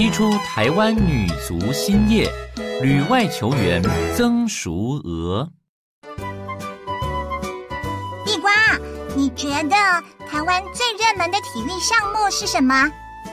踢出台湾女足新叶，旅外球员曾淑娥。 地瓜，你觉得台湾最热门的体育项目是什么？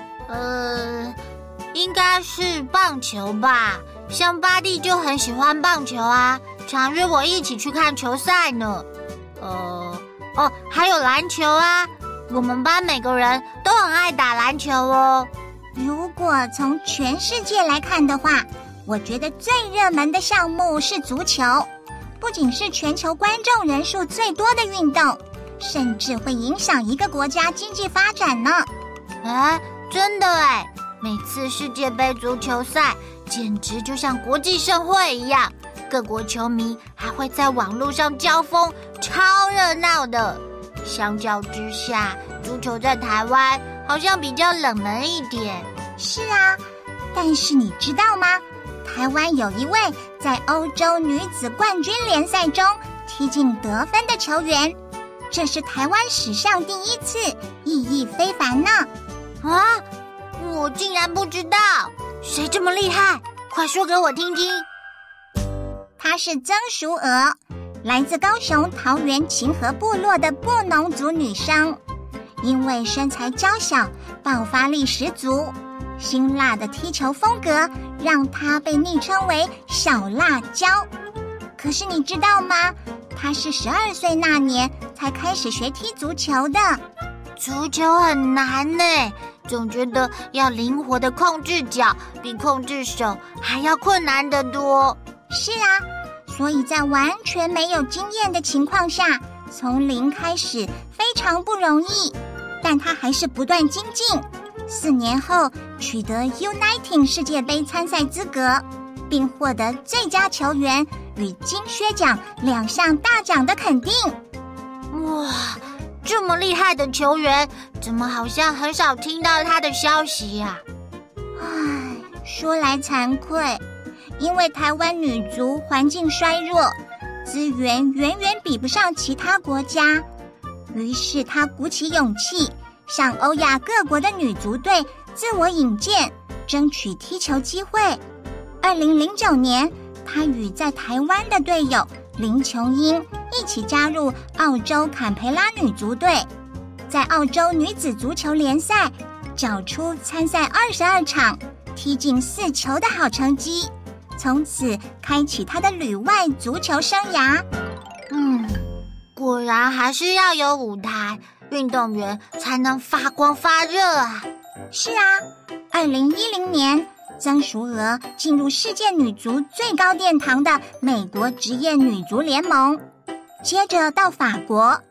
应该是棒球吧。像巴蒂就很喜欢棒球啊，常约我一起去看球赛呢。还有篮球啊，我们班每个人都很爱打篮球哦。 如果从全世界来看的话，我觉得最热门的项目是足球，不仅是全球观众人数最多的运动，甚至会影响一个国家经济发展呢。 真的耶，每次世界杯足球赛简直就像国际盛会一样，各国球迷还会在网络上交锋，超热闹的。相较之下，足球在台湾好像比较冷门一点。 是啊，但是你知道吗？台湾有一位在欧洲女子冠军联赛中踢进得分的球员，这是台湾史上第一次，意义非凡呢。 我竟然不知道，谁这么厉害？快说给我听听。 她是曾淑娥，来自高雄桃园秦河部落的布农族女生，因为身材娇小，爆发力十足，辛辣的踢球风格让她被昵称为小辣椒。可是你知道吗？她是12岁那年才开始学踢足球的。 足球很难呢，总觉得要灵活的控制脚，比控制手还要困难得多。 是啊，所以在完全没有经验的情况下，从零开始非常不容易，但他还是不断精进。4年后取得 U19 世界杯参赛资格，并获得最佳球员与金靴奖2项大奖的肯定。 哇，这么厉害的球员，怎么好像很少听到他的消息呀？ 说来惭愧，因为台湾女足环境衰弱，资源远远比不上其他国家，于是她鼓起勇气，向欧亚各国的女足队自我引荐，争取踢球机会。2009年，她与在台湾的队友林琼英一起加入澳洲坎培拉女足队，在澳洲女子足球联赛缴出参赛22场，踢进4球的好成绩，从此开启她的旅外足球生涯。 果然还是要有舞台，运动员才能发光发热啊。 是啊，2010年曾淑娥进入世界女足最高殿堂的美国职业女足联盟，接着到法国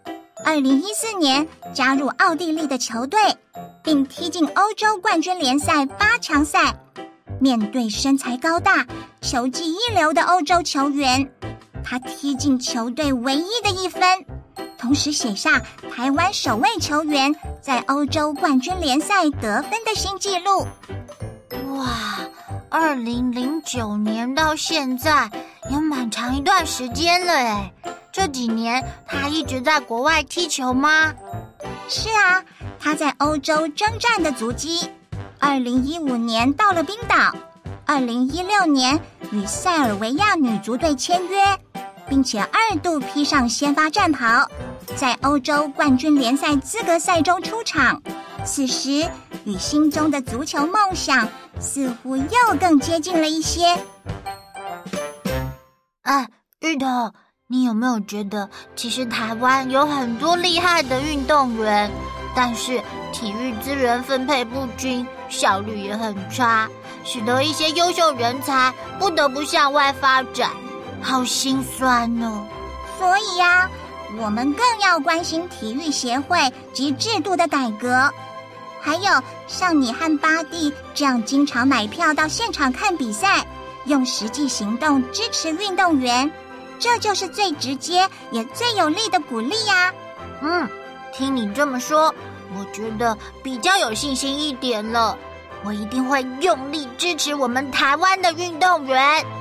，2014年加入奥地利的球队，并踢进欧洲冠军联赛8强赛。面对身材高大、球技一流的欧洲球员，他踢进球队唯一的1分，同时写下台湾首位球员在欧洲冠军联赛得分的新纪录。 哇，2009年到现在也蛮长一段时间了耶。这几年他一直在国外踢球吗？ 是啊，他在欧洲征战的足迹。2015年到了冰岛，2016年与塞尔维亚女足队签约，并且2度披上先发战袍，在欧洲冠军联赛资格赛中出场。此时与心中的足球梦想似乎又更接近了一些。 芋头，你有没有觉得其实台湾有很多厉害的运动员，但是体育资源分配不均，效率也很差，使得一些优秀人才不得不向外发展，好心酸哦。 所以啊，我们更要关心体育协会及制度的改革，还有像你和巴蒂这样经常买票到现场看比赛，用实际行动支持运动员，这就是最直接也最有力的鼓励呀。 听你这么说，我觉得比较有信心一点了。我一定会用力支持我们台湾的运动员。